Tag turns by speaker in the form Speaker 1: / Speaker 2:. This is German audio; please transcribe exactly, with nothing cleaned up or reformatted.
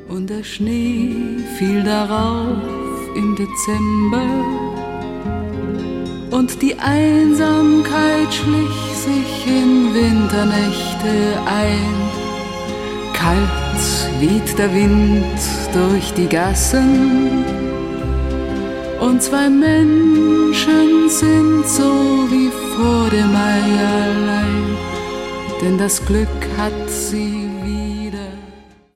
Speaker 1: Und der Schnee fiel darauf im Dezember und die Einsamkeit schlich sich in Winternächte ein. Kalt weht der Wind durch die Gassen und zwei Menschen sind so wie vor dem Mai allein, denn das Glück hat sie